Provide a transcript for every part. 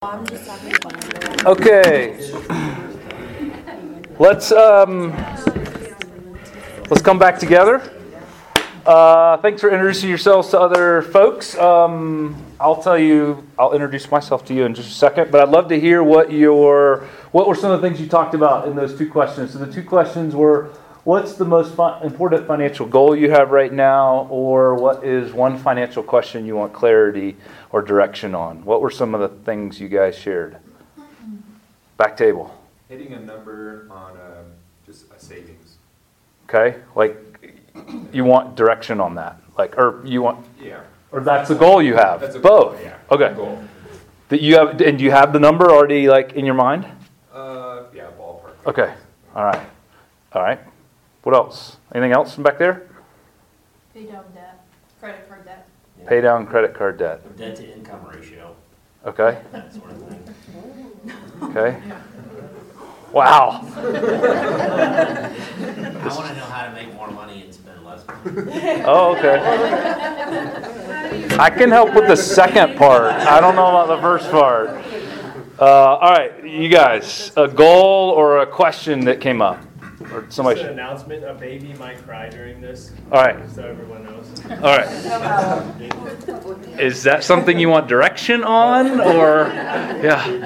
Okay, let's come back together. Thanks for introducing yourselves to other folks. I'll introduce myself to you in just a second, but I'd love to hear what were some of the things you talked about in those two questions. So the two questions were, what's the most important financial goal you have right now, or what is one financial question you want clarity or direction on? What were some of the things you guys shared? Back table. Hitting a number on just a savings. Okay, like you want direction on that, or that's the goal you have. That's both. Goal, yeah. Okay. Goal. That you have, and do you have the number already in your mind? Yeah, ballpark. Okay. All right. What else? Anything else from back there? Pay down debt, credit card debt. Yeah. Pay down credit card debt. Debt to income ratio. Okay. That sort of thing. Okay. Wow. I want to know how to make more money and spend less money. Oh, okay. I can help with the second part. I don't know about the first part. All right, you guys, a goal or a question that came up? Or somebody Just an announcement, a baby might cry during this. All right. So everyone knows. All right. Is that something you want direction on, or yeah?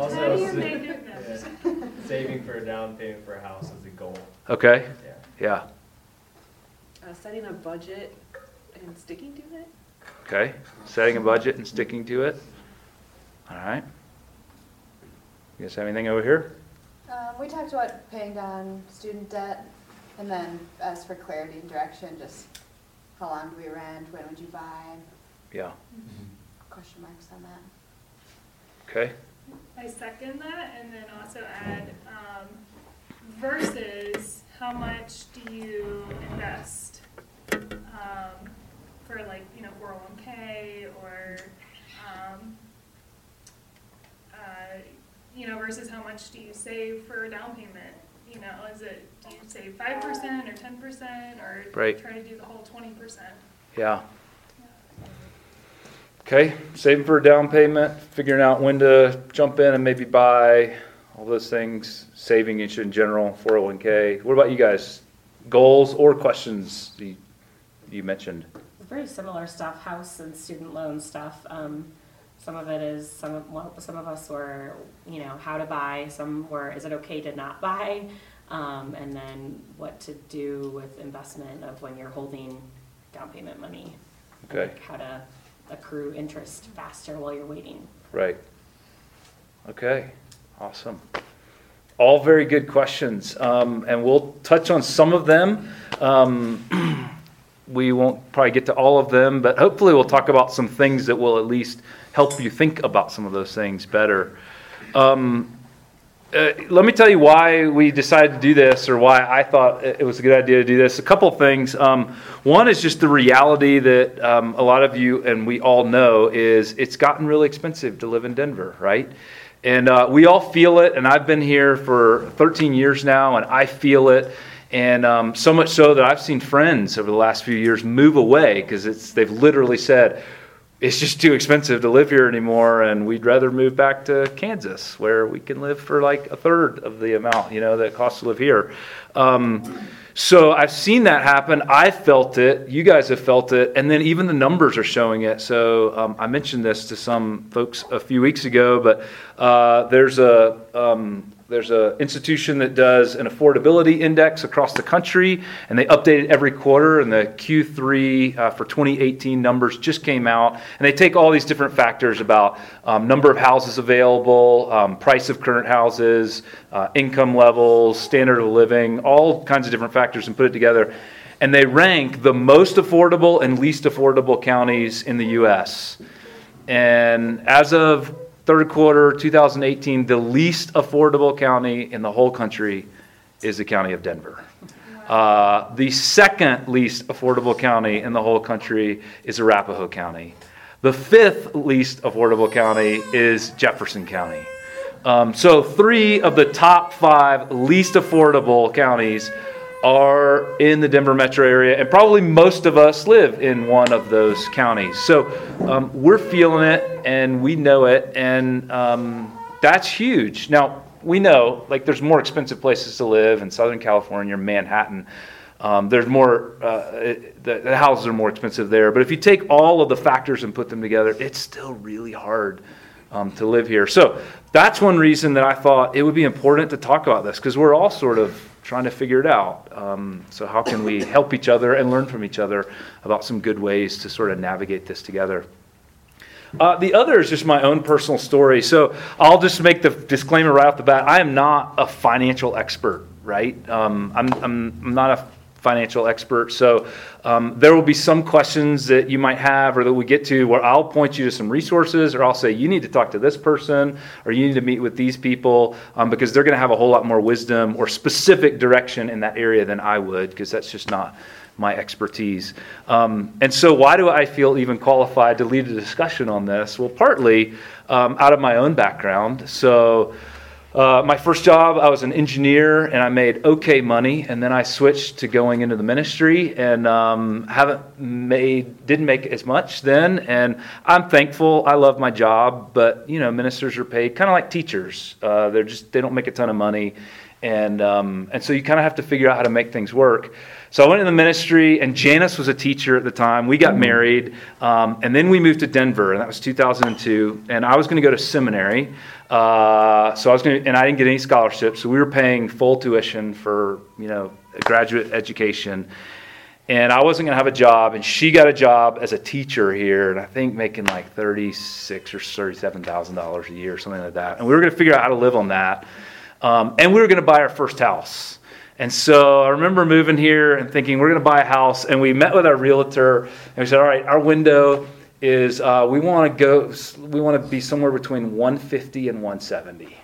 Saving for a down payment for a house is a goal. Okay. Yeah. Setting a budget and sticking to it. Okay. Setting a budget and sticking to it. All right. You guys have anything over here? We talked about paying down student debt, and then as for clarity and direction, just how long do we rent, when would you buy? Yeah. Question marks on that. Okay. I second that, and then also add versus how much do you invest for 401k or versus how much do you save for a down payment? Do you save 5% or 10% or right. Try to do the whole 20%? Yeah. Okay, saving for a down payment, figuring out when to jump in and maybe buy, all those things, saving in general, 401k. What about you guys? Goals or questions you mentioned? Very similar stuff, house and student loan stuff. Some of it is, some of us were, how to buy. Some were, is it okay to not buy? And then what to do with investment of when you're holding down payment money. Okay. How to accrue interest faster while you're waiting. Right. Okay. Awesome. All very good questions. And we'll touch on some of them. We won't probably get to all of them, but hopefully we'll talk about some things that will at least help you think about some of those things better. Let me tell you why we decided to do this, or why I thought it was a good idea to do this. A couple things. One is just the reality that a lot of you and we all know is it's gotten really expensive to live in Denver, right? And we all feel it, and I've been here for 13 years now, and I feel it. And so much so that I've seen friends over the last few years move away because they've literally said, it's just too expensive to live here anymore, and we'd rather move back to Kansas where we can live for like a third of the amount, that it costs to live here. So I've seen that happen. I felt it. You guys have felt it. And then even the numbers are showing it. So I mentioned this to some folks a few weeks ago, but there's an institution that does an affordability index across the country, and they update it every quarter, and the Q3 for 2018 numbers just came out, and they take all these different factors about number of houses available, price of current houses, income levels, standard of living, all kinds of different factors, and put it together, and they rank the most affordable and least affordable counties in the U.S. And as of third quarter 2018, the least affordable county in the whole country is the county of Denver. The second least affordable county in the whole country is Arapahoe County. The fifth least affordable county is Jefferson County. So 3 of the top 5 least affordable counties are in the Denver metro area, and probably most of us live in one of those counties. So we're feeling it, and we know it, and that's huge. Now, we know, like, there's more expensive places to live in Southern California, Manhattan. There's more, the houses are more expensive there. But if you take all of the factors and put them together, it's still really hard to live here. So that's one reason that I thought it would be important to talk about this, because we're all sort of trying to figure it out. So how can we help each other and learn from each other about some good ways to sort of navigate this together? The other is just my own personal story. So I'll just make the disclaimer right off the bat. I am not a financial expert, right? I'm not a financial expert. So there will be some questions that you might have or that we get to where I'll point you to some resources, or I'll say, you need to talk to this person, or you need to meet with these people, because they're going to have a whole lot more wisdom or specific direction in that area than I would, because that's just not my expertise. And so why do I feel even qualified to lead a discussion on this? Well, partly out of my own background. So my first job, I was an engineer, and I made okay money, and then I switched to going into the ministry, and didn't make as much then, and I'm thankful. I love my job, but ministers are paid kind of like teachers. They don't make a ton of money, and so you kind of have to figure out how to make things work. So I went in the ministry, and Janice was a teacher at the time. We got married, and then we moved to Denver, and that was 2002. And I was going to go to seminary, and I didn't get any scholarships, so we were paying full tuition for a graduate education. And I wasn't going to have a job, and she got a job as a teacher here, and I think making like $36,000 or $37,000 a year, something like that. And we were going to figure out how to live on that, and we were going to buy our first house. And so I remember moving here and thinking, we're going to buy a house. And we met with our realtor, and we said, all right, our window is we want to be somewhere between 150 and 170.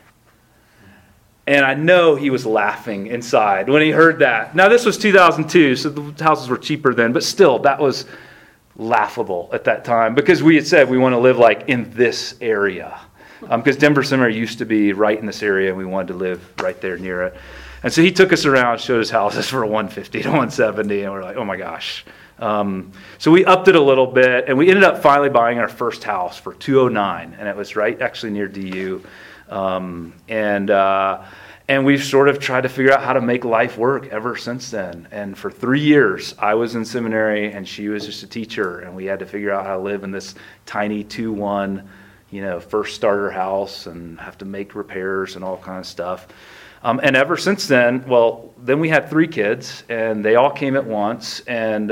And I know he was laughing inside when he heard that. Now, this was 2002, so the houses were cheaper then, but still, that was laughable at that time, because we had said we want to live like in this area. Because Denver Seminary used to be right in this area, and we wanted to live right there near it. And so he took us around, showed us houses for 150 to 170, and we're like, oh my gosh. So we upped it a little bit, and we ended up finally buying our first house for $209, and it was right actually near DU. And we've sort of tried to figure out how to make life work ever since then. And for 3 years, I was in seminary, and she was just a teacher, and we had to figure out how to live in this tiny 2-1, first starter house, and have to make repairs and all kinds of stuff. And ever since then, then we had 3 kids, and they all came at once, and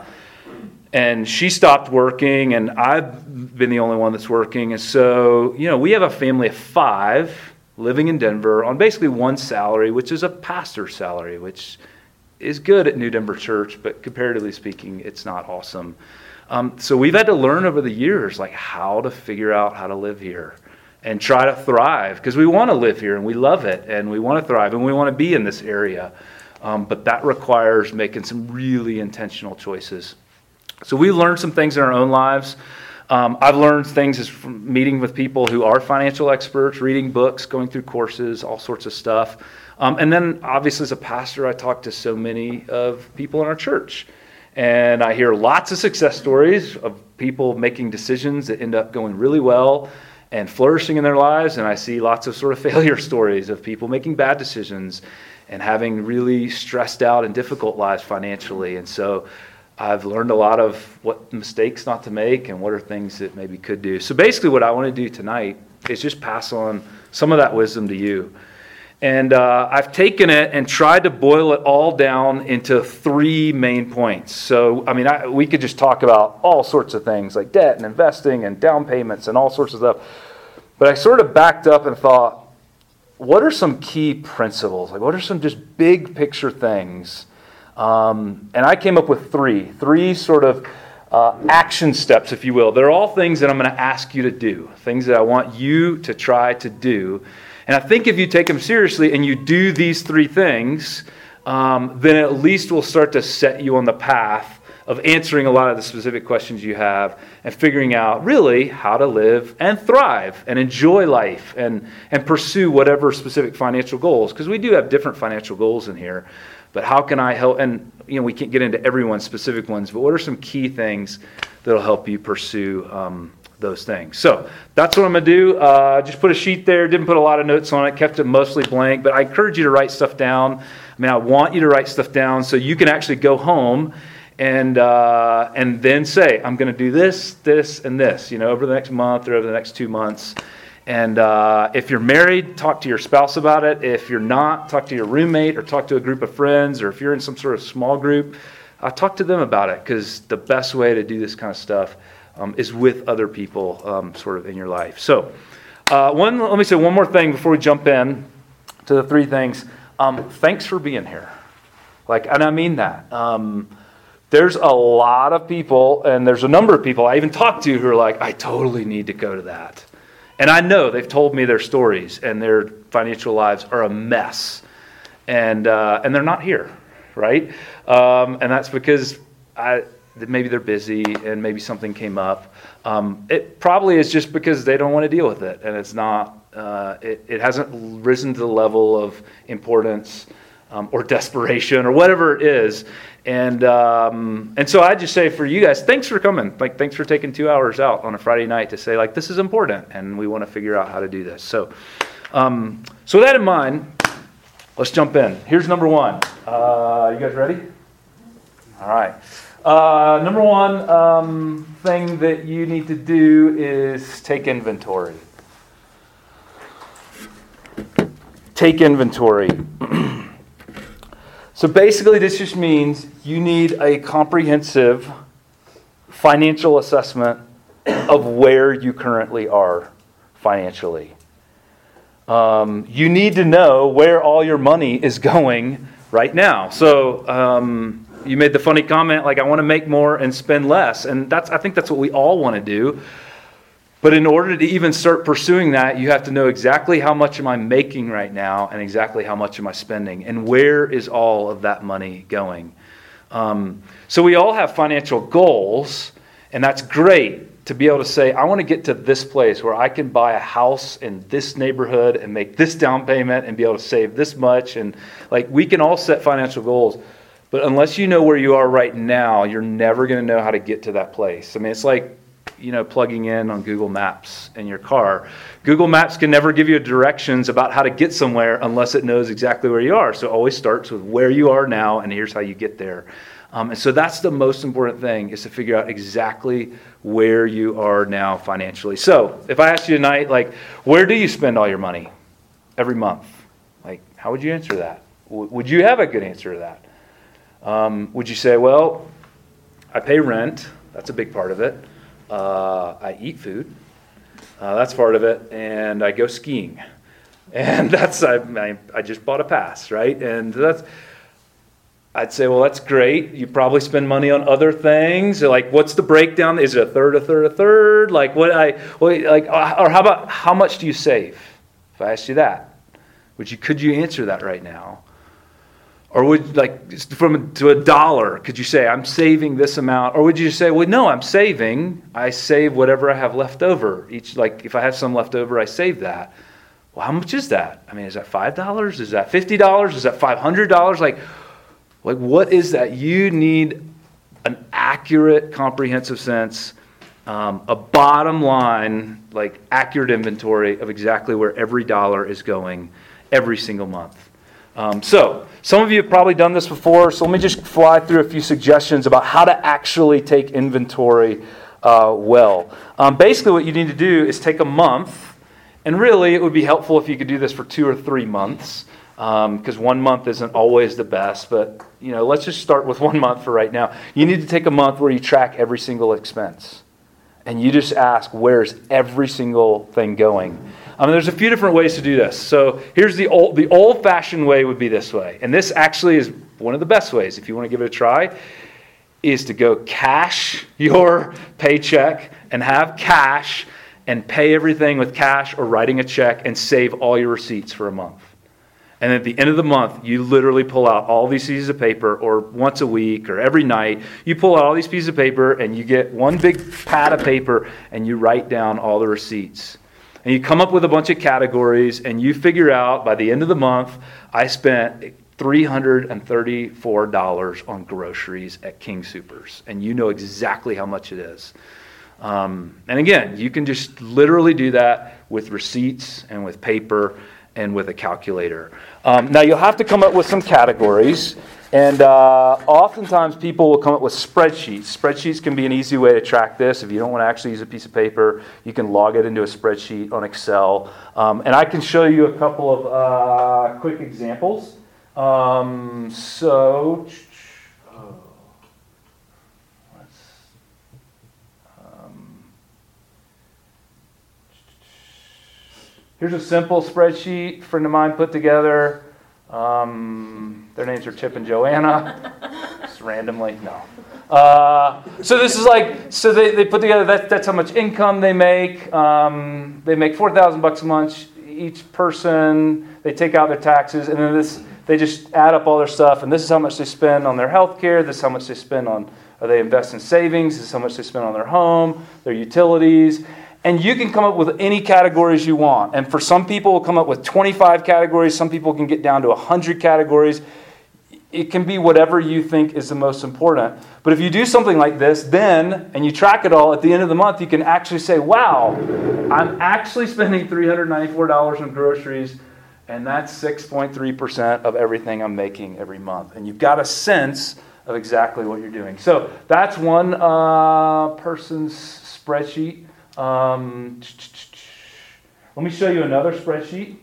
she stopped working, and I've been the only one that's working. And so, we have a family of 5 living in Denver on basically one salary, which is a pastor's salary, which is good at New Denver Church, but comparatively speaking, it's not awesome. So we've had to learn over the years, like, how to figure out how to live here and try to thrive, because we want to live here and we love it and we want to thrive and we want to be in this area. But that requires making some really intentional choices. So we learned some things in our own lives. I've learned things from meeting with people who are financial experts, reading books, going through courses, all sorts of stuff. And then obviously as a pastor, I talk to so many of people in our church. And I hear lots of success stories of people making decisions that end up going really well and flourishing in their lives, and I see lots of sort of failure stories of people making bad decisions and having really stressed out and difficult lives financially. And so I've learned a lot of what mistakes not to make and what are things that maybe could do. So basically what I want to do tonight is just pass on some of that wisdom to you. And I've taken it and tried to boil it all down into 3 main points. So, we could just talk about all sorts of things like debt and investing and down payments and all sorts of stuff. But I sort of backed up and thought, what are some key principles? Like, what are some just big picture things? And I came up with 3 sort of action steps, if you will. They're all things that I'm going to ask you to do, things that I want you to try to do. And I think if you take them seriously and you do these 3 things, then at least we'll start to set you on the path of answering a lot of the specific questions you have and figuring out really how to live and thrive and enjoy life and pursue whatever specific financial goals. Because we do have different financial goals in here. but how can I help? And we can't get into everyone's specific ones, but what are some key things that'll help you pursue those things? So that's what I'm going to do. Just put a sheet there. Didn't put a lot of notes on it. Kept it mostly blank. But I encourage you to write stuff down. I want you to write stuff down so you can actually go home and then say, I'm going to do this, this, and this, over the next month or over the next 2 months. And if you're married, talk to your spouse about it. If you're not, talk to your roommate or talk to a group of friends. Or if you're in some sort of small group, talk to them about it, because the best way to do this kind of stuff is with other people sort of in your life. So let me say one more thing before we jump in to the 3 things. Thanks for being here. And I mean that. There's a lot of people, and there's a number of people I even talked to who are like, I totally need to go to that. And I know they've told me their stories, and their financial lives are a mess. And they're not here, right? And that's because maybe they're busy and maybe something came up. It probably is just because they don't want to deal with it, and it's not. It hasn't risen to the level of importance or desperation or whatever it is. And so I just say for you guys, thanks for coming. Thanks for taking 2 hours out on a Friday night to say this is important, and we want to figure out how to do this. So with that in mind, let's jump in. Here's number 1. You guys ready? All right. Number 1 thing that you need to do is take inventory. Take inventory. So basically this just means you need a comprehensive financial assessment of where you currently are financially. You need to know where all your money is going right now. So you made the funny comment, I want to make more and spend less. And I think that's what we all want to do. But in order to even start pursuing that, you have to know exactly how much am I making right now and exactly how much am I spending and where is all of that money going. So we all have financial goals, and that's great to be able to say, I want to get to this place where I can buy a house in this neighborhood and make this down payment and be able to save this much. And we can all set financial goals, but unless you know where you are right now, you're never going to know how to get to that place. It's like plugging in on Google Maps in your car. Google Maps can never give you directions about how to get somewhere unless it knows exactly where you are. So it always starts with where you are now, and here's how you get there. And so that's the most important thing, is to figure out exactly where you are now financially. So if I asked you tonight, where do you spend all your money every month? How would you answer that? Would you have a good answer to that? Would you say, well, I pay rent. That's a big part of it. I eat food. That's part of it. And I go skiing. And I just bought a pass, right? And I'd say, well, that's great. You probably spend money on other things. What's the breakdown? Is it a third, a third, a third? Or how about how much do you save? If I asked you that, could you answer that right now? Or would to $1, could you say, I'm saving this amount? Or would you say, well, no, I save whatever I have left over. If I have some left over, I save that. Well, how much is that? Is that $5? Is that $50? Is that $500? What is that? You need an accurate, comprehensive sense, a bottom line, accurate inventory of exactly where every dollar is going every single month. So some of you have probably done this before, so let me just fly through a few suggestions about how to actually take inventory well. Basically what you need to do is take a month, and really it would be helpful if you could do this for 2 or 3 months, because 1 month isn't always the best, but let's just start with 1 month for right now. You need to take a month where you track every single expense, and you just ask, where's every single thing going? There's a few different ways to do this. So here's the old-fashioned way would be this way. And this actually is one of the best ways, if you want to give it a try, is to go cash your paycheck and have cash and pay everything with cash or writing a check and save all your receipts for a month. And at the end of the month, you literally pull out all these pieces of paper, or once a week or every night, you pull out all these pieces of paper and you get one big pad of paper and you write down all the receipts. And you come up with a bunch of categories, and you figure out by the end of the month, I spent $334 on groceries at King Soopers, and you know exactly how much it is. And again, you can just literally do that with receipts and with paper and with a calculator. Now you'll have to come up with some categories, and oftentimes people will come up with spreadsheets. Spreadsheets can be an easy way to track this. If you don't want to actually use a piece of paper, you can log it into a spreadsheet on Excel. And I can show you a couple of quick examples. Here's a simple spreadsheet a friend of mine put together. Their names are Chip and Joanna. Just randomly, no. So this is so they put together, that's how much income they make. They make $4,000 a month each person. They take out their taxes, and then they just add up all their stuff, and this is how much they spend on their health care. This is how much they spend on, or they invest in savings. This is how much they spend on their home, their utilities. And you can come up with any categories you want. And for some people, we'll come up with 25 categories. Some people can get down to 100 categories. It can be whatever you think is the most important. But if you do something like this, and you track it all, at the end of the month, you can actually say, wow, I'm actually spending $394 on groceries, and that's 6.3% of everything I'm making every month. And you've got a sense of exactly what you're doing. So that's one person's spreadsheet. Let me show you another spreadsheet.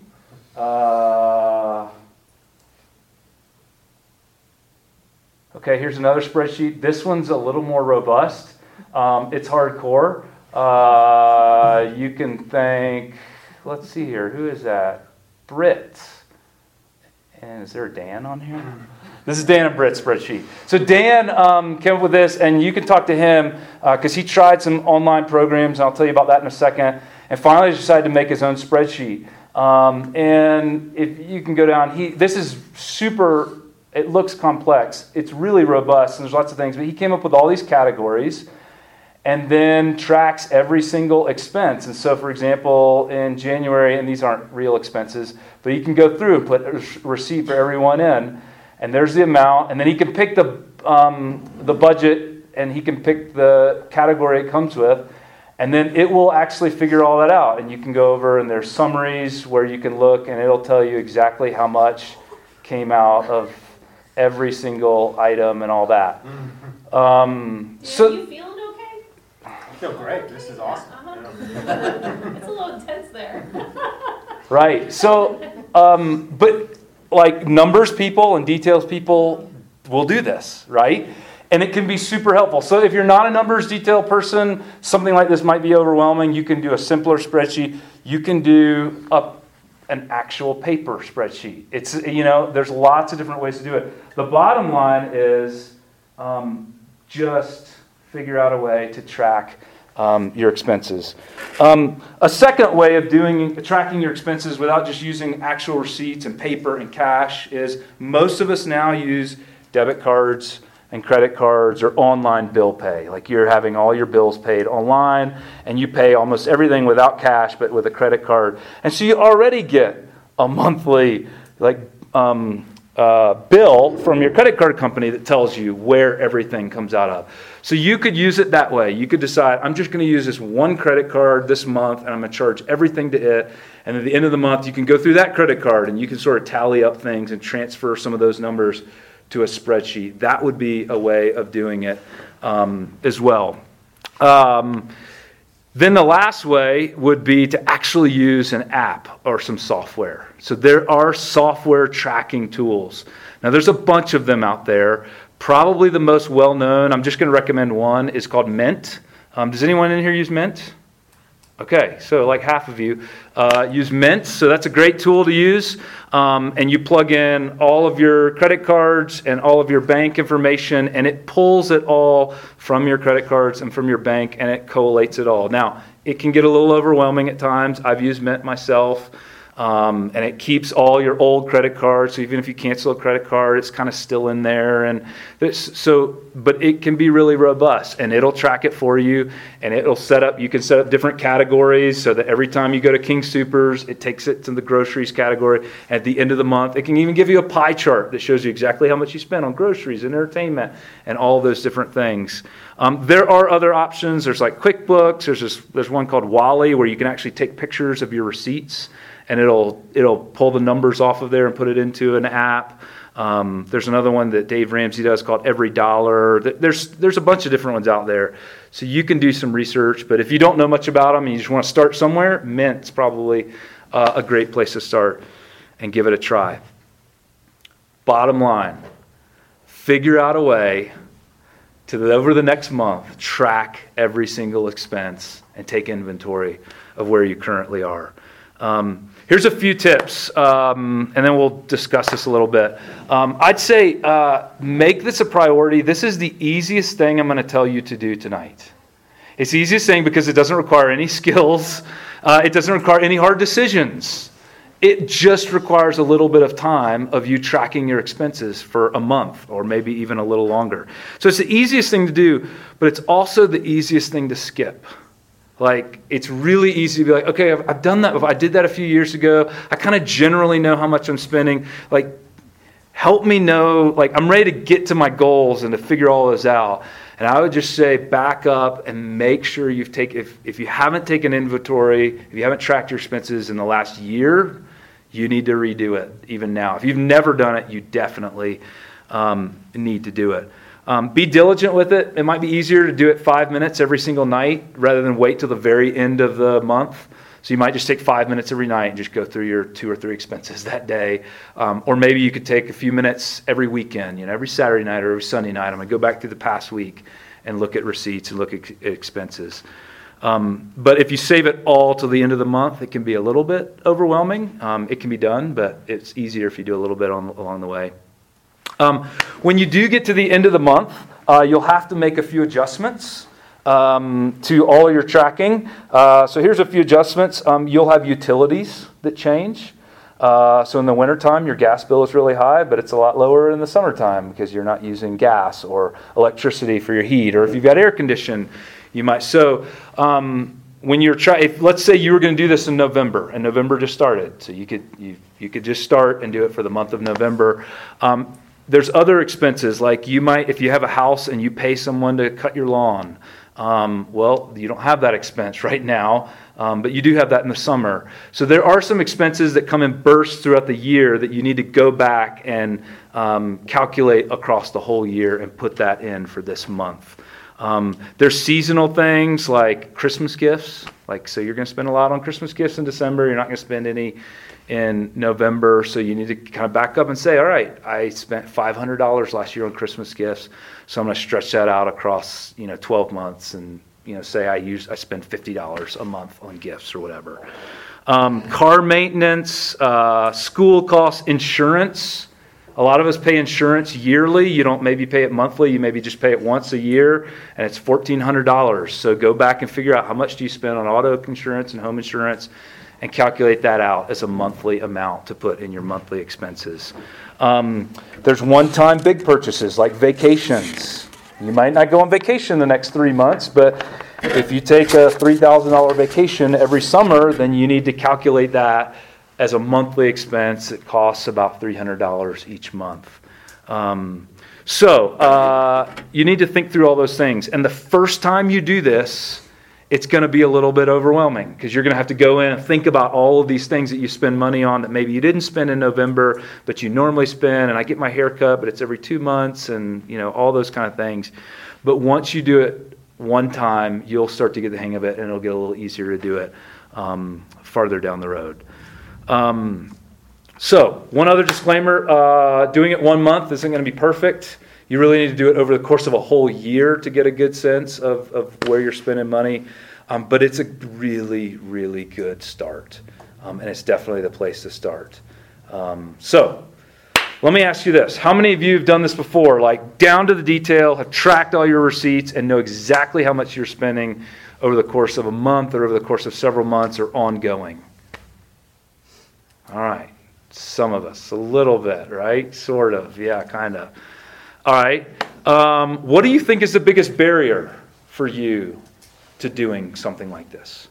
Okay, here's another spreadsheet. This one's a little more robust. It's hardcore. You can thank, let's see here, who is that? Britt. And is there a Dan on here? This is Dan and Britt's spreadsheet. So Dan came up with this, and you can talk to him because he tried some online programs, and I'll tell you about that in a second, and finally decided to make his own spreadsheet. And if you can go down, this is super, it looks complex. It's really robust, and there's lots of things, but he came up with all these categories and then tracks every single expense. And so, for example, in January, and these aren't real expenses, but you can go through and put a receipt for everyone in, and there's the amount, and then he can pick the budget, and he can pick the category it comes with, and then it will actually figure all that out. And you can go over, and there's summaries where you can look, and it'll tell you exactly how much came out of every single item and all that. So you feeling okay? I feel great. This is awesome. It's a little intense there. Right. So, but like numbers people and details people will do this, right? And it can be super helpful. So if you're not a numbers detail person, something like this might be overwhelming. You can do a simpler spreadsheet. You can do an actual paper spreadsheet. It's, there's lots of different ways to do it. The bottom line is just figure out a way to track your expenses. A second way of tracking your expenses without just using actual receipts and paper and cash is most of us now use debit cards and credit cards or online bill pay. Like you're having all your bills paid online and you pay almost everything without cash but with a credit card. And so you already get a monthly bill from your credit card company that tells you where everything comes out of. So you could use it that way. You could decide, I'm just going to use this one credit card this month and I'm going to charge everything to it. And at the end of the month, you can go through that credit card and you can sort of tally up things and transfer some of those numbers to a spreadsheet. That would be a way of doing it as well. Then the last way would be to actually use an app or some software. So there are software tracking tools. Now there's a bunch of them out there. Probably the most well-known, I'm just going to recommend one, is called Mint. Does anyone in here use Mint? Okay, so like half of you use Mint. So that's a great tool to use. And you plug in all of your credit cards and all of your bank information, and it pulls it all from your credit cards and from your bank, and it collates it all. Now, it can get a little overwhelming at times. I've used Mint myself. And it keeps all your old credit cards. So even if you cancel a credit card, it's kind of still in there. And but it can be really robust, and it'll track it for you, and it'll you can set up different categories so that every time you go to King Soopers, it takes it to the groceries category. At the end of the month, it can even give you a pie chart that shows you exactly how much you spent on groceries and entertainment and all those different things. There are other options. There's like QuickBooks. There's one called Wally where you can actually take pictures of your receipts, and it'll pull the numbers off of there and put it into an app. There's another one that Dave Ramsey does called Every Dollar. There's a bunch of different ones out there. So you can do some research, but if you don't know much about them and you just want to start somewhere, Mint's probably a great place to start and give it a try. Bottom line, figure out a way to, over the next month, track every single expense and take inventory of where you currently are. Here's a few tips, and then we'll discuss this a little bit. I'd say make this a priority. This is the easiest thing I'm going to tell you to do tonight. It's the easiest thing because it doesn't require any skills. It doesn't require any hard decisions. It just requires a little bit of time of you tracking your expenses for a month or maybe even a little longer. So it's the easiest thing to do, but it's also the easiest thing to skip. Like, it's really easy to be like, okay, I've done that. I did that a few years ago. I kind of generally know how much I'm spending. Like, help me know, like, I'm ready to get to my goals and to figure all this out. And I would just say back up and make sure you've taken, if you haven't taken inventory, if you haven't tracked your expenses in the last year, you need to redo it even now. If you've never done it, you definitely need to do it. Be diligent with it. It might be easier to do it 5 minutes every single night rather than wait till the very end of the month. So you might just take 5 minutes every night and just go through your 2 or 3 expenses that day. Or maybe you could take a few minutes every weekend, every Saturday night or every Sunday night. I'm going to go back through the past week and look at receipts and look at expenses. But if you save it all till the end of the month, it can be a little bit overwhelming. It can be done, but it's easier if you do a little bit along the way. When you do get to the end of the month, you'll have to make a few adjustments to all your tracking. So here's a few adjustments. You'll have utilities that change. So in the wintertime, your gas bill is really high, but it's a lot lower in the summertime because you're not using gas or electricity for your heat. Or if you've got air conditioning, you might. So when you're let's say you were going to do this in November, and November just started, so you could just start and do it for the month of November. There's other expenses, like you might, if you have a house and you pay someone to cut your lawn, well, you don't have that expense right now, but you do have that in the summer. So there are some expenses that come in bursts throughout the year that you need to go back and calculate across the whole year and put that in for this month. There's seasonal things like Christmas gifts. So you're going to spend a lot on Christmas gifts in December. You're not going to spend any in November. So you need to kind of back up and say, all right, I spent $500 last year on Christmas gifts. So I'm going to stretch that out across, 12 months and, say I spend $50 a month on gifts or whatever. Car maintenance, school costs, insurance. A lot of us pay insurance yearly. You don't maybe pay it monthly. You maybe just pay it once a year, and it's $1,400. So go back and figure out how much do you spend on auto insurance and home insurance and calculate that out as a monthly amount to put in your monthly expenses. There's one-time big purchases like vacations. You might not go on vacation the next 3 months, but if you take a $3,000 vacation every summer, then you need to calculate that as a monthly expense. It costs about $300 each month. So you need to think through all those things. And the first time you do this, it's going to be a little bit overwhelming because you're going to have to go in and think about all of these things that you spend money on that maybe you didn't spend in November, but you normally spend. And I get my hair cut, but it's every 2 months and, all those kind of things. But once you do it one time, you'll start to get the hang of it and it'll get a little easier to do it farther down the road. So one other disclaimer, doing it 1 month isn't going to be perfect. You really need to do it over the course of a whole year to get a good sense of where you're spending money. But it's a really, really good start. And it's definitely the place to start. So let me ask you this. How many of you have done this before? Like down to the detail, have tracked all your receipts and know exactly how much you're spending over the course of a month or over the course of several months or ongoing? All right. Some of us, a little bit, right? Sort of. Yeah, kind of. All right. What do you think is the biggest barrier for you to doing something like this?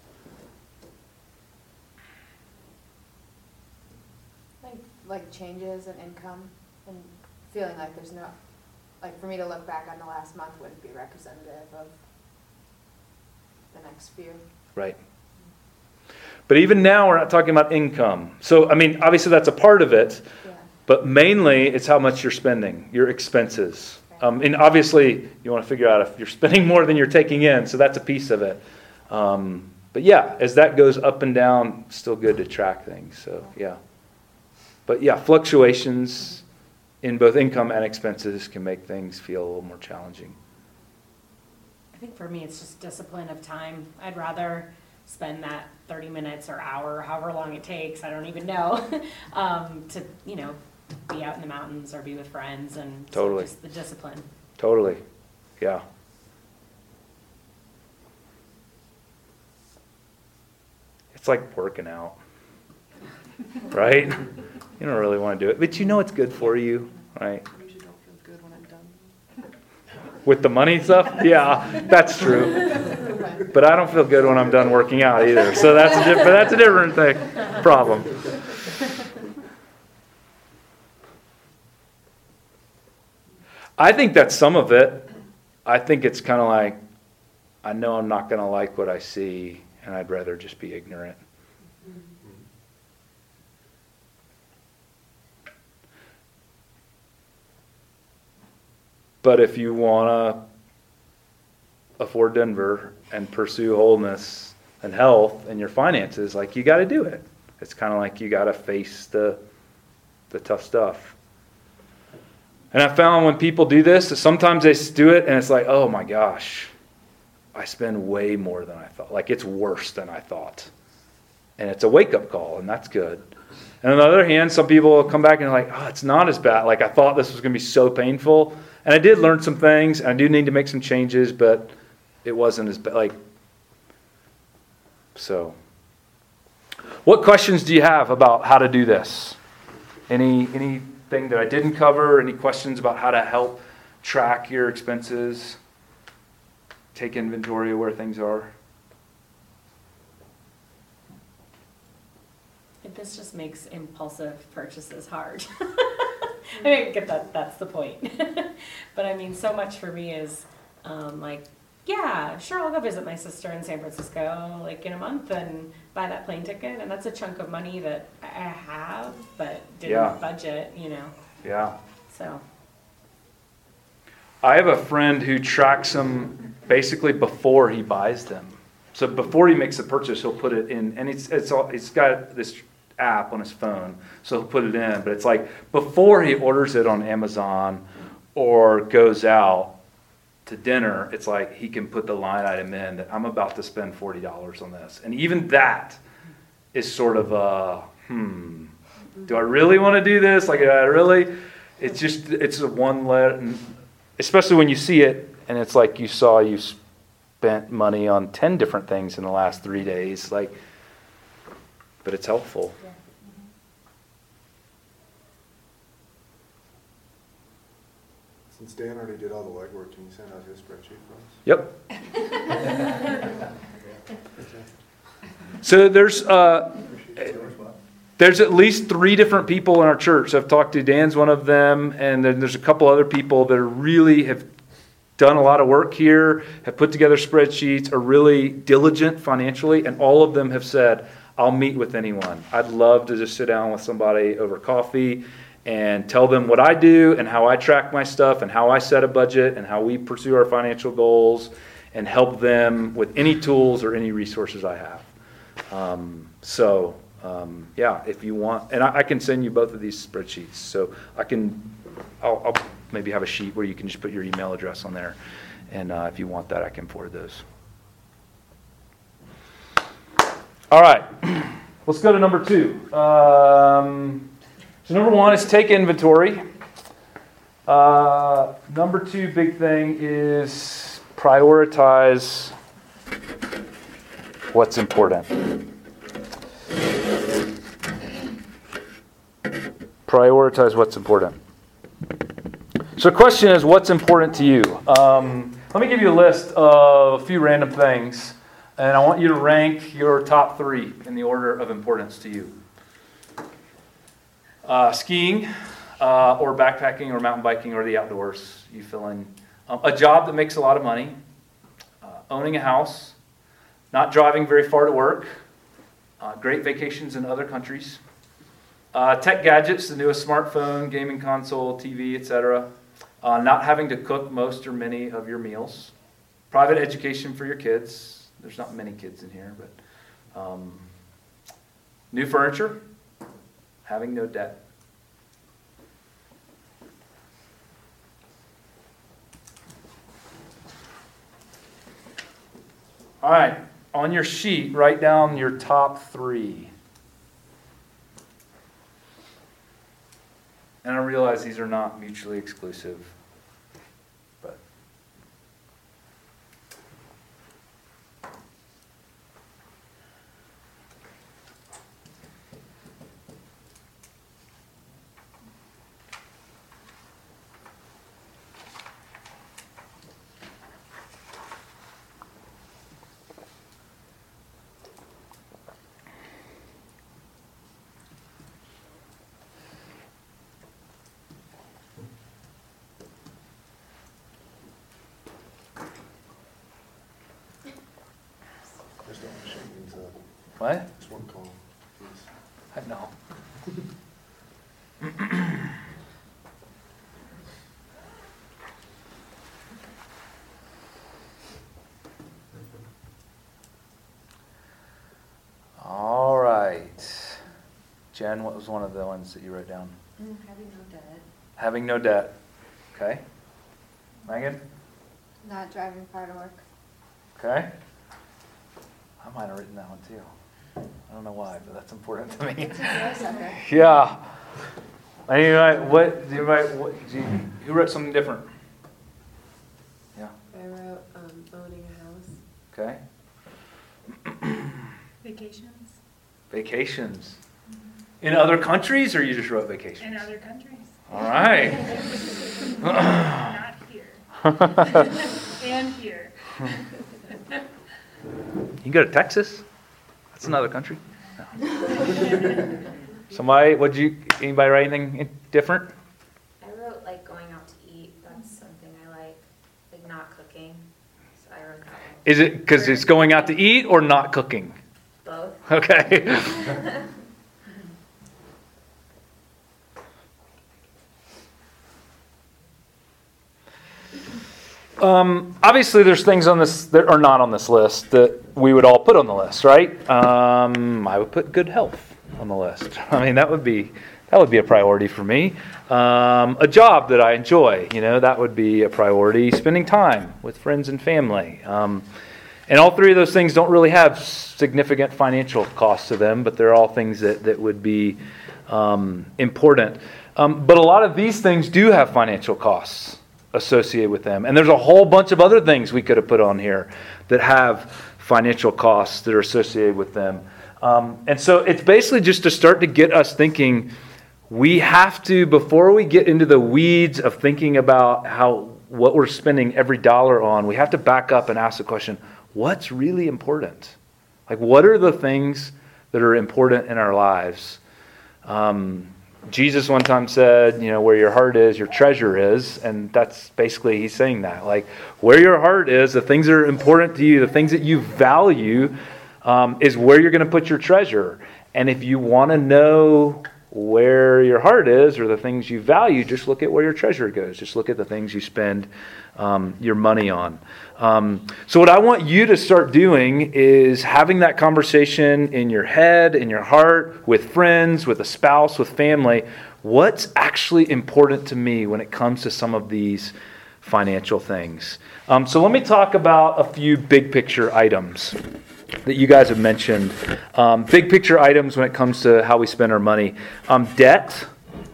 I think like changes in income and feeling like there's no, like for me to look back on the last month wouldn't be representative of the next few. Right. But even now, we're not talking about income. So, I mean, obviously that's a part of it, Yeah. but mainly it's how much you're spending, your expenses. And obviously, you want to figure out if you're spending more than you're taking in, so that's a piece of it. But yeah, as that goes up and down, still good to track things. So, yeah. But yeah, fluctuations in both income and expenses can make things feel a little more challenging. I think for me, it's just discipline of time. I'd rather spend that 30 minutes or hour, however long it takes, I don't even know, to, be out in the mountains or be with friends and Totally. just the discipline. Totally. Yeah. It's like working out, right? You don't really want to do it, but you know it's good for you, right? I usually don't feel good when I'm done. With the money stuff? Yeah, that's true. But I don't feel good when I'm done working out either. So that's a different thing, problem. I think that's some of it. I think it's kind of like, I know I'm not going to like what I see, and I'd rather just be ignorant. But if you want to afford Denver and pursue wholeness and health and your finances, like, you got to do it. It's kind of like you got to face the tough stuff. And I found when people do this, that sometimes they do it and it's like, oh my gosh, I spend way more than I thought. Like, it's worse than I thought. And it's a wake-up call, and that's good. And on the other hand, some people will come back and they're like, oh, it's not as bad. Like, I thought this was going to be so painful. And I did learn some things, and I do need to make some changes, but it wasn't as bad. Like, so. What questions do you have about how to do this? Anything that I didn't cover? Any questions about how to help track your expenses? Take inventory of where things are? This just makes impulsive purchases hard. I mean, I get that's the point. But I mean, so much for me is like, yeah, sure, I'll go visit my sister in San Francisco like in a month and buy that plane ticket. And that's a chunk of money that I have, but didn't budget, Yeah. So. I have a friend who tracks them basically before he buys them. So before he makes the purchase, he'll put it in, and it's got this app on his phone, so he'll put it in. But it's like before he orders it on Amazon or goes out to dinner, it's like he can put the line item in that I'm about to spend $40 on this. And even that is sort of do I really want to do this? Like, it's a one letter, especially when you see it and it's like you spent money on 10 different things in the last 3 days, like, but it's helpful. Yeah. Since Dan already did all the legwork, can you send out his spreadsheet for us? Yep. So there's at least 3 different people in our church. I've talked to. Dan's one of them, and then there's a couple other people that really have done a lot of work here, have put together spreadsheets, are really diligent financially, and all of them have said, I'll meet with anyone. I'd love to just sit down with somebody over coffee and tell them what I do and how I track my stuff and how I set a budget and how we pursue our financial goals and help them with any tools or any resources I have. Yeah, if you want, and I can send you both of these spreadsheets. So I'll maybe have a sheet where you can just put your email address on there. And if you want that, I can forward those. All right, let's go to number 2. So number 1 is take inventory. Number 2 big thing is prioritize what's important. Prioritize what's important. So the question is, what's important to you? Let me give you a list of a few random things, and I want you to rank your top 3 in the order of importance to you. Skiing, or backpacking, or mountain biking, or the outdoors. You fill in. A job that makes a lot of money. Owning a house. Not driving very far to work. Great vacations in other countries. Tech gadgets, the newest smartphone, gaming console, TV, etc. Not having to cook most or many of your meals. Private education for your kids. There's not many kids in here, but new furniture. Having no debt. All right, on your sheet, write down your top 3. And I realize these are not mutually exclusive, but Just don't shake things up. what? Just one call, please. I know. All right. Jen, what was one of the ones that you wrote down? Having no debt. Having no debt. Okay. Megan? Not driving far to work. Okay. I might have written that one too. I don't know why, but that's important to me. It's a deal sucker. Yeah. Anyway, who wrote something different? Yeah. I wrote owning a house. Okay. Vacations Vacations. In other countries, or you just wrote vacations? in other countries. All right. Not here. And here. You can go to Texas. That's another country. No. Anybody write anything different? I wrote like going out to eat. That's something I like not cooking. So I wrote that one. Is it because it's going out to eat or not cooking? Both. Okay. Obviously, there's things on this that are not on this list that we would all put on the list, right? I would put good health on the list. I mean, that would be a priority for me. A job that I enjoy, that would be a priority. Spending time with friends and family. And all 3 of those things don't really have significant financial costs to them, but they're all things that would be important. But a lot of these things do have financial costs associated with them. And there's a whole bunch of other things we could have put on here that have financial costs that are associated with them. And so it's basically just to start to get us thinking, we have to, before we get into the weeds of thinking about what we're spending every dollar on, we have to back up and ask the question, what's really important? Like, what are the things that are important in our lives? Jesus one time said, where your heart is, your treasure is. And that's basically, he's saying that. Like, where your heart is, the things that are important to you, the things that you value, is where you're going to put your treasure. And if you want to know where your heart is or the things you value, just look at where your treasure goes. Just look at the things you spend your money on. So what I want you to start doing is having that conversation in your head, in your heart, with friends, with a spouse, with family. What's actually important to me when it comes to some of these financial things? So let me talk about a few big picture items that you guys have mentioned. Big picture items when it comes to how we spend our money. Debt.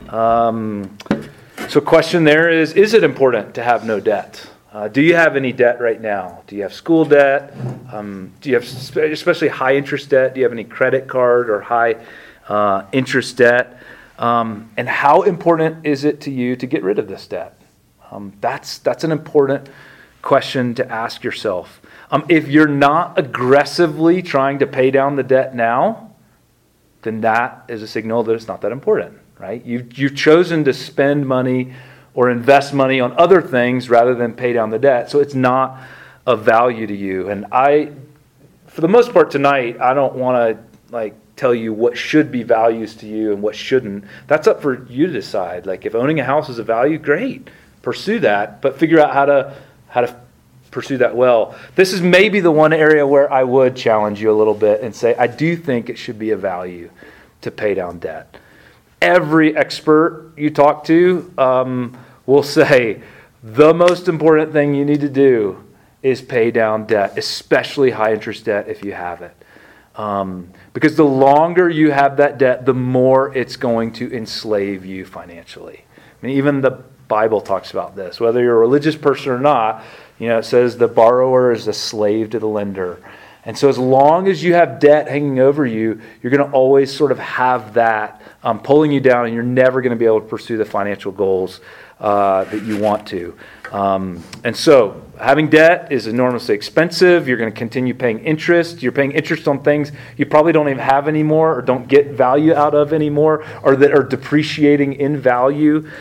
So question there is it important to have no debt? Do you have any debt right now? Do you have school debt? Do you have especially high interest debt? Do you have any credit card or high interest debt? And how important is it to you to get rid of this debt? That's an important question to ask yourself. If you're not aggressively trying to pay down the debt now, then that is a signal that it's not that important, right? You've chosen to spend money or invest money on other things rather than pay down the debt. So it's not of value to you. And for the most part tonight, I don't want to tell you what should be values to you and what shouldn't. That's up for you to decide. Like if owning a house is a value, great, pursue that, but figure out how to pursue that well. This is maybe the one area where I would challenge you a little bit and say I do think it should be a value to pay down debt. Every expert you talk to will say the most important thing you need to do is pay down debt, especially high interest debt if you have it. Because the longer you have that debt, the more it's going to enslave you financially. I mean, even the Bible talks about this. Whether you're a religious person or not, it says the borrower is a slave to the lender. And so as long as you have debt hanging over you, you're going to always sort of have that pulling you down, and you're never going to be able to pursue the financial goals that you want to. And so having debt is enormously expensive. You're going to continue paying interest. You're paying interest on things you probably don't even have anymore or don't get value out of anymore, or that are depreciating in value.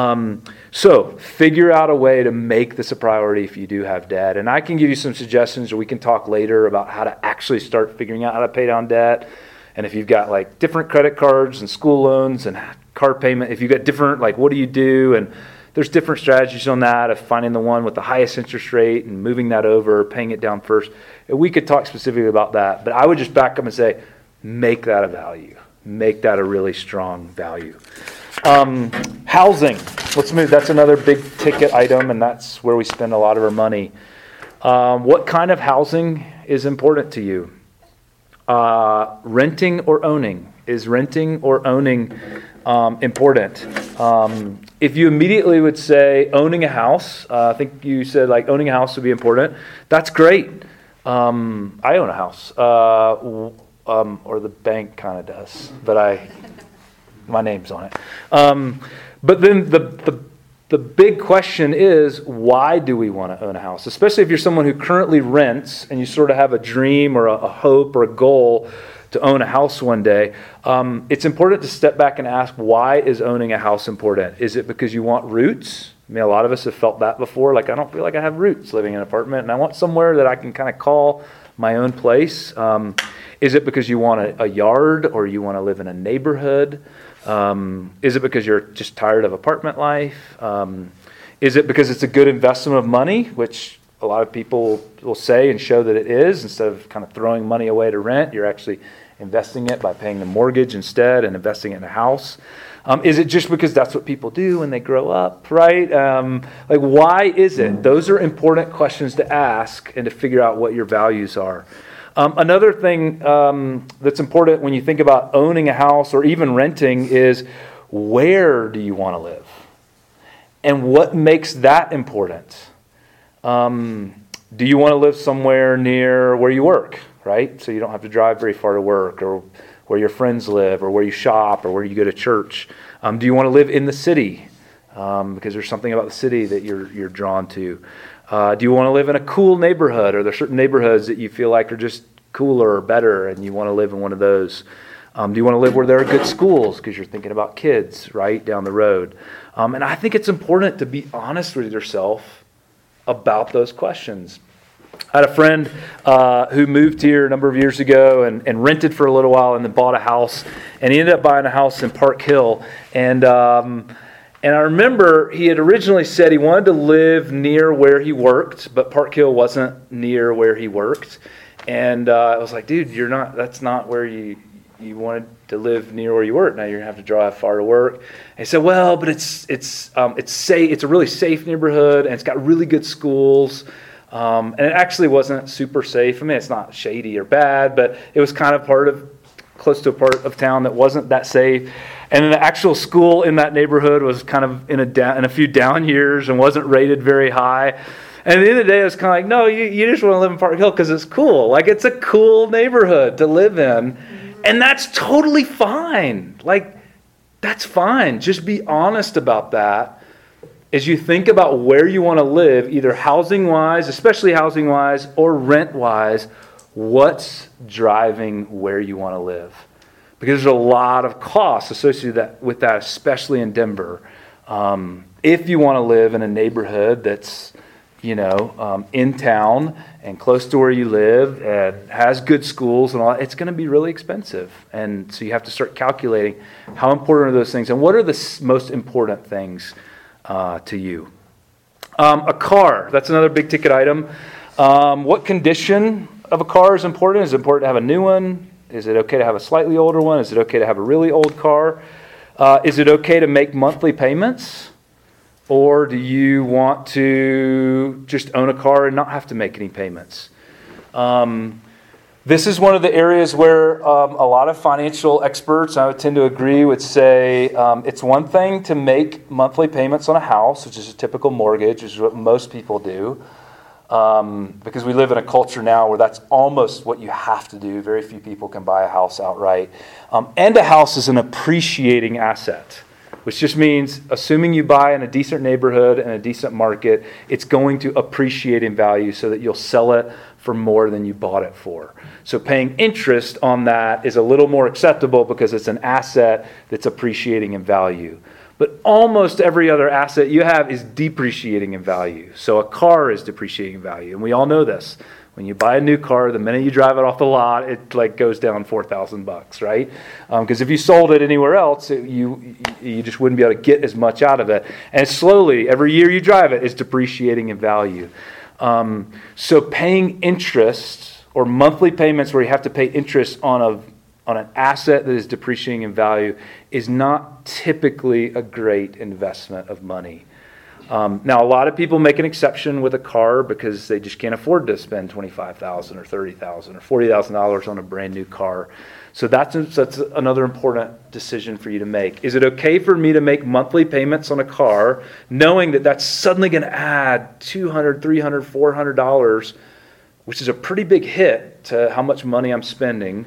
So figure out a way to make this a priority if you do have debt. And I can give you some suggestions, or we can talk later about how to actually start figuring out how to pay down debt. And if you've got different credit cards and school loans and car payment, if you've got different, what do you do? And there's different strategies on that, of finding the one with the highest interest rate and moving that over, paying it down first. And we could talk specifically about that. But I would just back up and say, make that a value. Make that a really strong value. Housing. Let's move. That's another big ticket item, and that's where we spend a lot of our money. What kind of housing is important to you? Renting or owning? Is renting or owning important? If you immediately would say owning a house, I think you said owning a house would be important. That's great. I own a house, or the bank kind of does, but my name's on it. But then the big question is, why do we want to own a house? Especially if you're someone who currently rents and you sort of have a dream or a hope or a goal to own a house one day. It's important to step back and ask, why is owning a house important? Is it because you want roots? I mean, a lot of us have felt that before. I don't feel like I have roots living in an apartment, and I want somewhere that I can kind of call my own place. Is it because you want a yard, or you want to live in a neighborhood? Is it because you're just tired of apartment life? Is it because it's a good investment of money, which a lot of people will say and show that it is? Instead of kind of throwing money away to rent, you're actually investing it by paying the mortgage instead and investing it in a house. Is it just because that's what people do when they grow up, right? Why is it? Those are important questions to ask and to figure out what your values are. Another thing that's important when you think about owning a house or even renting is, where do you want to live? And what makes that important? Do you want to live somewhere near where you work, right? So you don't have to drive very far to work, or where your friends live, or where you shop, or where you go to church. Do you want to live in the city? Because there's something about the city that you're drawn to. Do you want to live in a cool neighborhood? Or are there certain neighborhoods that you feel like are just cooler or better, and you want to live in one of those? Do you want to live where there are good schools because you're thinking about kids right down the road? And I think it's important to be honest with yourself about those questions. I had a friend who moved here a number of years ago and rented for a little while and then bought a house. And he ended up buying a house in Park Hill. And I remember he had originally said he wanted to live near where he worked, but Park Hill wasn't near where he worked. And I was like, dude, that's not where you wanted to live, near where you work. Now you're going to have to drive far to work. And he said, well, but it's safe. It's a really safe neighborhood, and it's got really good schools. And it actually wasn't super safe. I mean, it's not shady or bad, but it was kind of close to a part of town that wasn't that safe. And then the actual school in that neighborhood was kind of in a few down years and wasn't rated very high. And at the end of the day, it was kind of like, no, you just want to live in Park Hill because it's cool. It's a cool neighborhood to live in. And that's totally fine. That's fine. Just be honest about that as you think about where you want to live, either housing-wise, especially housing-wise, or rent-wise. What's driving where you want to live? Because there's a lot of costs associated with that, especially in Denver. If you want to live in a neighborhood that's, in town and close to where you live and has good schools and all, it's going to be really expensive. And so you have to start calculating how important are those things and what are the most important things to you. A car, that's another big ticket item. What condition of a car is important? Is it important to have a new one? Is it okay to have a slightly older one? Is it okay to have a really old car? Is it okay to make monthly payments? Or do you want to just own a car and not have to make any payments? This is one of the areas where a lot of financial experts, I would tend to agree, would say it's one thing to make monthly payments on a house, which is a typical mortgage, which is what most people do. Because we live in a culture now where that's almost what you have to do. Very few people can buy a house outright. And a house is an appreciating asset, which just means assuming you buy in a decent neighborhood and a decent market, it's going to appreciate in value so that you'll sell it for more than you bought it for. So paying interest on that is a little more acceptable because it's an asset that's appreciating in value. But almost every other asset you have is depreciating in value. So a car is depreciating in value, and we all know this. When you buy a new car, the minute you drive it off the lot, it goes down $4,000, right? Because if you sold it anywhere else, you just wouldn't be able to get as much out of it. And slowly, every year you drive it, it's depreciating in value. So paying interest or monthly payments where you have to pay interest on an asset that is depreciating in value is not typically a great investment of money. Now, a lot of people make an exception with a car because they just can't afford to spend $25,000 or $30,000 or $40,000 on a brand new car. So that's another important decision for you to make. Is it okay for me to make monthly payments on a car knowing that that's suddenly going to add $200, $300, $400, which is a pretty big hit to how much money I'm spending?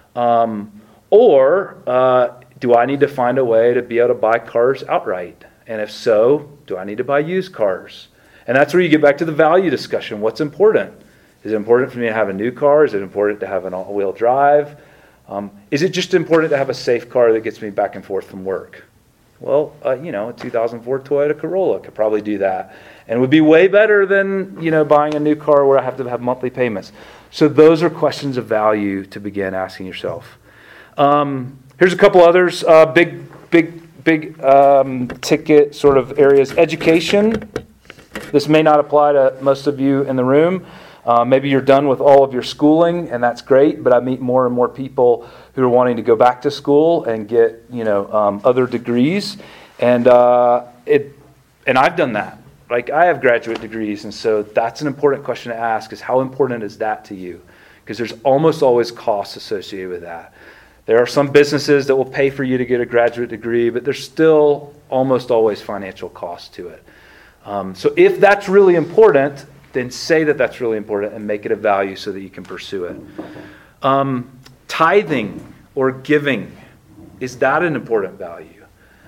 Or do I need to find a way to be able to buy cars outright? And if so, do I need to buy used cars? And that's where you get back to the value discussion. What's important? Is it important for me to have a new car? Is it important to have an all-wheel drive? Is it just important to have a safe car that gets me back and forth from work? Well, a 2004 Toyota Corolla could probably do that. And would be way better than, buying a new car where I have to have monthly payments. So those are questions of value to begin asking yourself. Here's a couple others. Big ticket sort of areas. Education. This may not apply to most of you in the room. Maybe you're done with all of your schooling, and that's great. But I meet more and more people who are wanting to go back to school and get other degrees, and I've done that. Like, I have graduate degrees, and so that's an important question to ask: is how important is that to you? Because there's almost always costs associated with that. There are some businesses that will pay for you to get a graduate degree, but there's still almost always financial cost to it. So if that's really important, then say that that's really important and make it a value so that you can pursue it. Tithing or giving, is that an important value?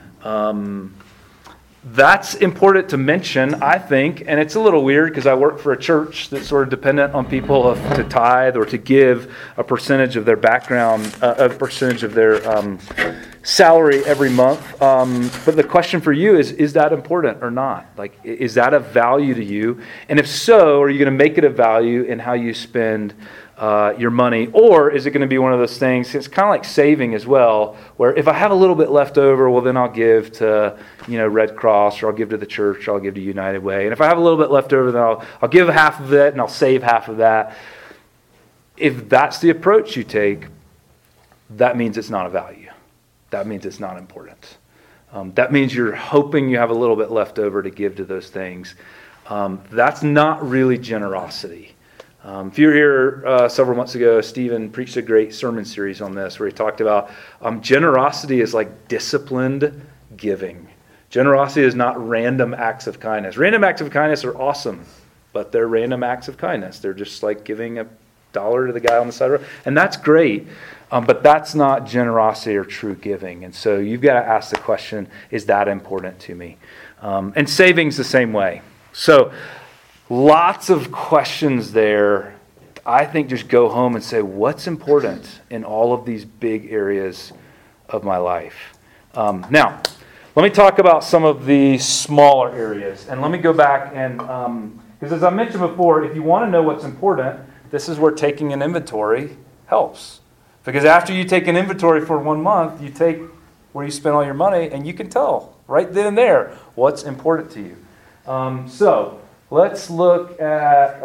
That's important to mention, I think, and it's a little weird because I work for a church that's sort of dependent on people to tithe or to give a percentage of their background, a percentage of their salary every month. But the question for you is that important or not? Like, is that a value to you? And if so, are you going to make it a value in how you spend your money? Or is it going to be one of those things, it's kind of like saving as well, where if I have a little bit left over, well, then I'll give to Red Cross, or I'll give to the church, or I'll give to United Way. And if I have a little bit left over, then I'll give half of it and I'll save half of that. If that's the approach you take, that means it's not a value. That means it's not important. That means you're hoping you have a little bit left over to give to those things. That's not really generosity. If you were here several months ago, Stephen preached a great sermon series on this where he talked about generosity is like disciplined giving. Generosity is not random acts of kindness. Random acts of kindness are awesome, but they're random acts of kindness. They're just like giving a dollar to the guy on the side of the road. And that's great, but that's not generosity or true giving. And so you've got to ask the question, is that important to me? And savings the same way. So lots of questions there. I think just go home and say, what's important in all of these big areas of my life? Now, let me talk about some of the smaller areas. And let me go back and, because as I mentioned before, if you want to know what's important, this is where taking an inventory helps. Because after you take an inventory for 1 month, you take where you spend all your money, and you can tell right then and there what's important to you. So let's look at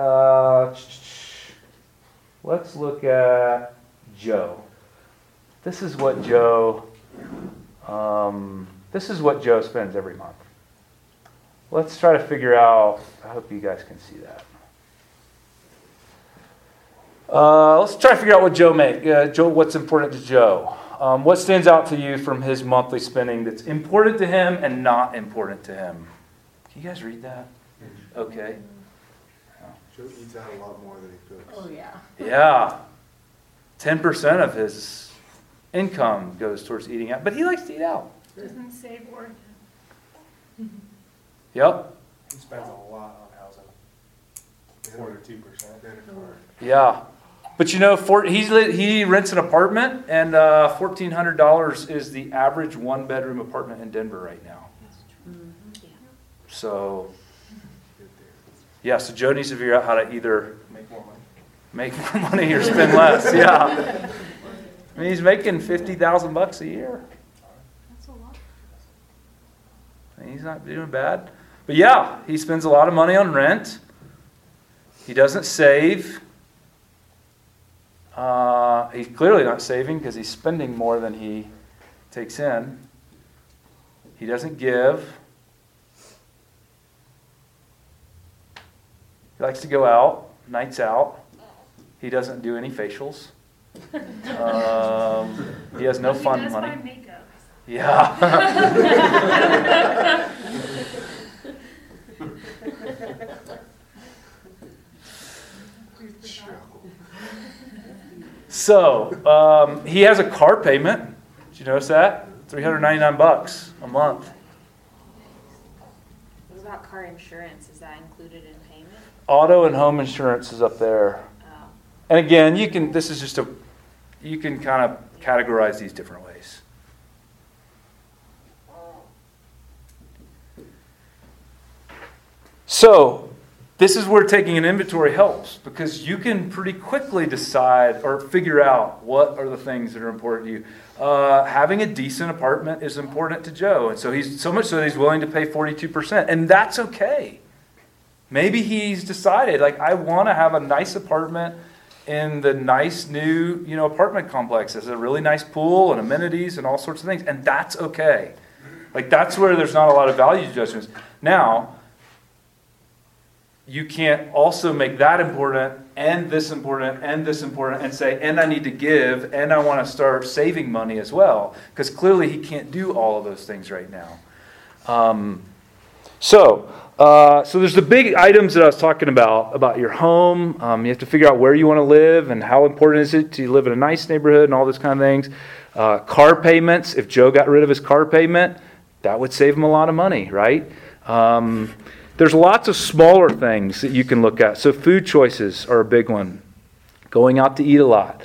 Joe. This is what Joe spends every month. Let's try to figure out. I hope you guys can see that. Let's try to figure out what Joe makes. What's important to Joe? What stands out to you from his monthly spending that's important to him and not important to him? Can you guys read that? Okay. Joe eats out a lot more than he cooks. Oh, yeah. Yeah. 10% of his income goes towards eating out, but he likes to eat out. Doesn't save or. Yep. He spends a lot on housing. 42%. Yeah. But you know, he rents an apartment, and $1,400 is the average one-bedroom apartment in Denver right now. So, yeah, so Joe needs to figure out how to either make more money or spend less. Yeah. I mean, he's making $50,000 a year. That's a lot. I mean, he's not doing bad. But yeah, he spends a lot of money on rent. He doesn't save. He's clearly not saving because he's spending more than he takes in. He doesn't give. He likes to go out, nights out. He doesn't do any facials. He has no fun He does money. buy makeup. Yeah. So, he has a car payment. Did you notice that? $399 a month. What about car insurance? Is that included in payment? Auto and home insurance is up there. Oh. And again, you can kind of categorize these different ways. So, this is where taking an inventory helps, because you can pretty quickly decide or figure out what are the things that are important to you. Having a decent apartment is important to Joe, and so he's so much so that he's willing to pay 42%, and that's okay. Maybe he's decided, like, I want to have a nice apartment in the nice new, apartment complex. There's a really nice pool and amenities and all sorts of things, and that's okay. Like, that's where there's not a lot of value judgments. Now, you can't also make that important and this important and this important and say, and I need to give and I want to start saving money as well. Because clearly he can't do all of those things right now. So there's the big items that I was talking about your home. You have to figure out where you want to live and how important is it to live in a nice neighborhood and all those kind of things. Car payments, if Joe got rid of his car payment, that would save him a lot of money, right? There's lots of smaller things that you can look at. So food choices are a big one. Going out to eat a lot.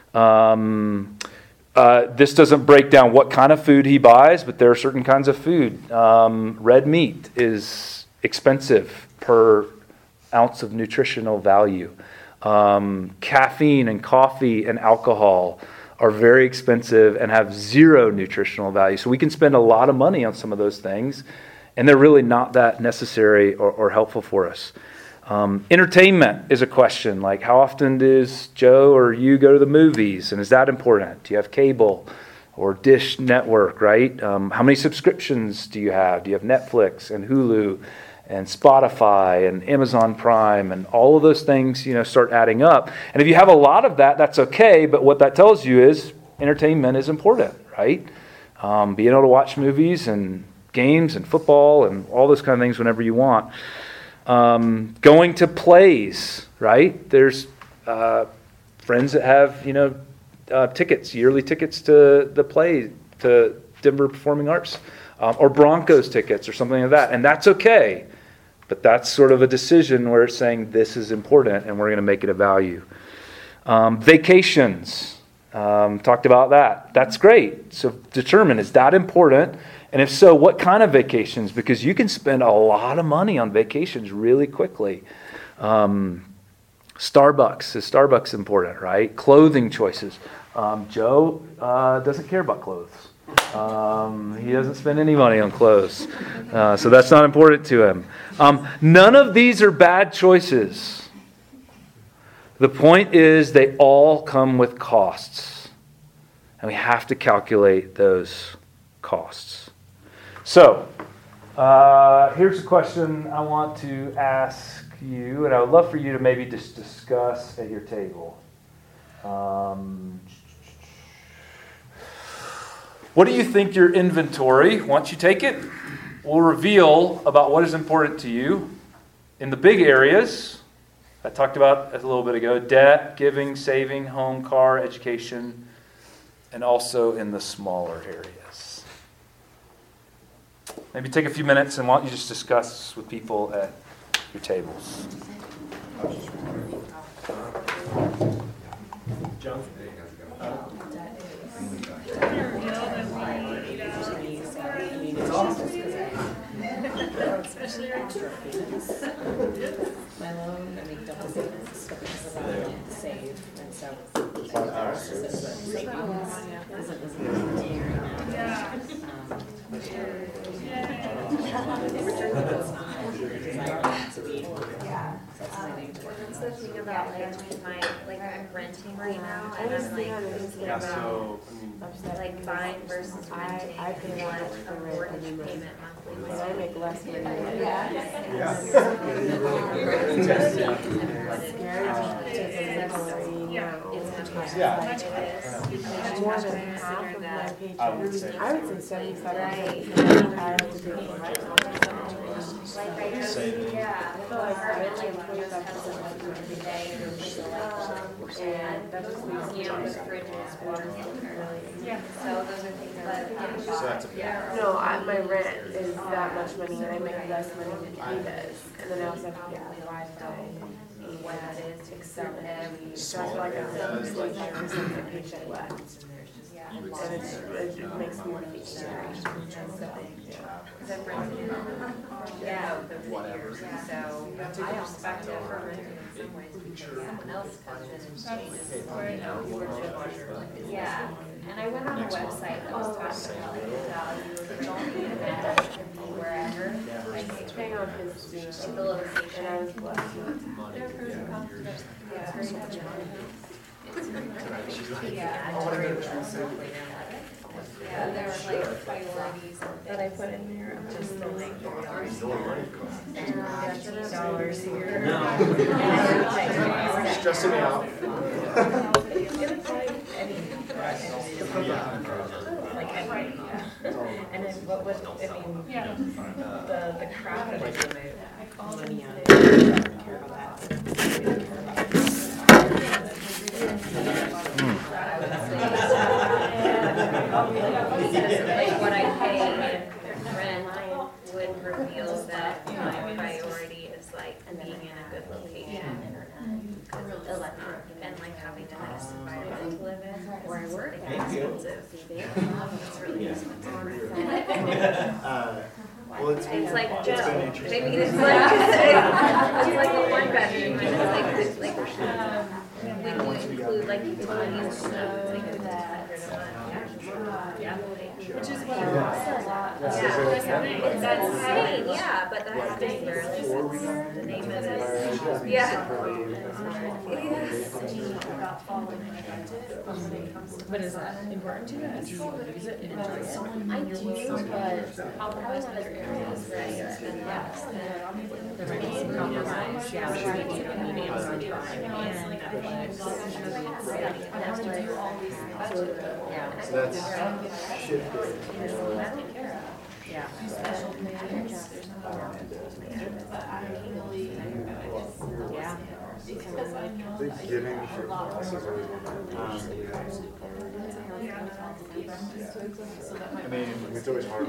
This doesn't break down what kind of food he buys, but there are certain kinds of food. Red meat is expensive per ounce of nutritional value. Caffeine and coffee and alcohol are very expensive and have zero nutritional value. So we can spend a lot of money on some of those things, and they're really not that necessary or helpful for us. Entertainment is a question. Like, how often does Joe or you go to the movies? And is that important? Do you have cable or Dish Network, right? How many subscriptions do you have? Do you have Netflix and Hulu and Spotify and Amazon Prime? And all of those things, start adding up. And if you have a lot of that, that's okay. But what that tells you is entertainment is important, right? Being able to watch movies and games and football and all those kind of things whenever you want. Going to plays, right? There's friends that have, tickets, yearly tickets to the play, to Denver Performing Arts, or Broncos tickets or something like that. And that's okay. But that's sort of a decision where it's saying this is important and we're going to make it a value. Vacations. Talked about that. That's great. So determine, is that important? And if so, what kind of vacations? Because you can spend a lot of money on vacations really quickly. Starbucks. Is Starbucks important, right? Clothing choices. Joe doesn't care about clothes. He doesn't spend any money on clothes. So that's not important to him. None of these are bad choices. The point is they all come with costs. And we have to calculate those costs. So, here's a question I want to ask you, and I would love for you to maybe just discuss at your table. What do you think your inventory, once you take it, will reveal about what is important to you in the big areas I talked about a little bit ago: debt, giving, saving, home, car, education, and also in the smaller areas? Maybe take a few minutes and why don't you just discuss with people at your tables. John? Especially our My loan, I make double payments because I need to save, and so. Yeah. That's the thing about I'm renting right now, and I'm thinking Yeah, about so, I mean, buying versus renting. I pay what much for a rent, mortgage I mean, payment monthly Because I make less money than that. Yeah. More than half of my paycheck. I would say. I would say 77%. I have to take from my Yeah. I feel like I would take 25% less every day. And that just leaves me on the fridge is water. Yeah. So those are things that. So that's No, my rent is that much money and I make less money than he does. And then I also have to pay for Wi-Fi and what that is to accept every, so I feel like I'm 75% of my paycheck left. And it makes me want to be scary. So, Yeah, whatever. So I expect it for renting in some ways because someone else comes in and changes, Yeah, and I went on a website that was talking about like the value of don't need a match to be wherever. Like depending on his students, the location. and I was blessed. There are pros and cons to this. Yeah, it's very much. Yeah, there were like priorities that I put in there. I'm just like $15 here. Stressing me out. And then what would, I mean, Yeah. the crowd of it, money on it, I don't care about that. Like what I pay in rent would reveal that my priority is like being in a good location and like having a nice environment to live in. Where I work, it's expensive. It's really expensive. Well, It's like Joe. Maybe it's like a one bedroom, and it's like when you include like utilities and stuff, it's like $1,500 a month. Yeah. Which is what Yeah, that's insane, yeah, but that's Denver, like, the name of it. Yeah. But is that important to you? Do you use it and enjoy it? I do, but probably not other areas where I spend less. There might be some compromise, yeah, like maybe you don't need Amazon Prime and Netflix. Yeah. So that's shifted. Yeah. Yeah. think giving for class is always one of the things that we have as a priority. I mean, it's always hard.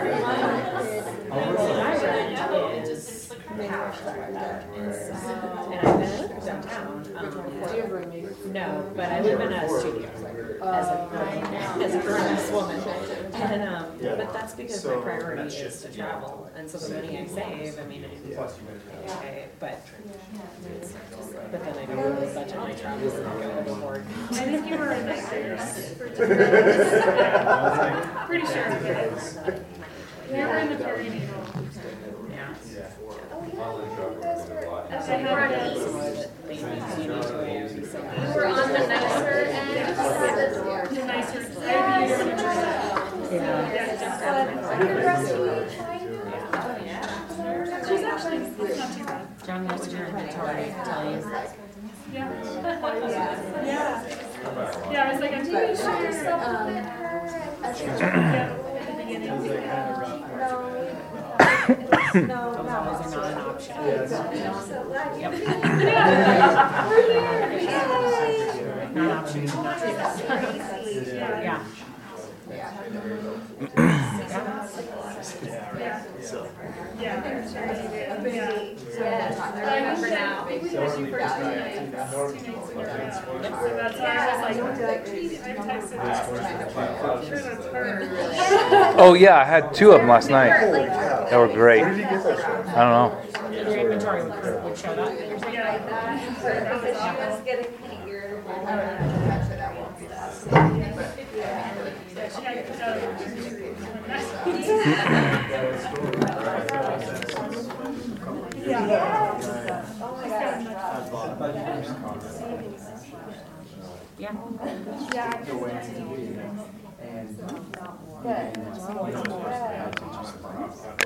And I live downtown. Do you have roommates? No, but I live in a studio as a grown woman. And, but that's because my priority is to travel. And so the money I save, I mean, okay, but then I don't really budget my travels and I go overboard. I think you were a nice for pretty sure of it. You were in the perinatal. Yeah. We're on the nicer end. The nicer side. She's actually not too bad. John, what would your inventory tell you? Yeah. Yeah, I was like, I'm pretty sure. Yeah, at the beginning. Those always are not an option. Yep. Not options, not yeah. Oh yeah, I had 2 of them last night. They were great. I don't know. Your inventory would show that. Yeah.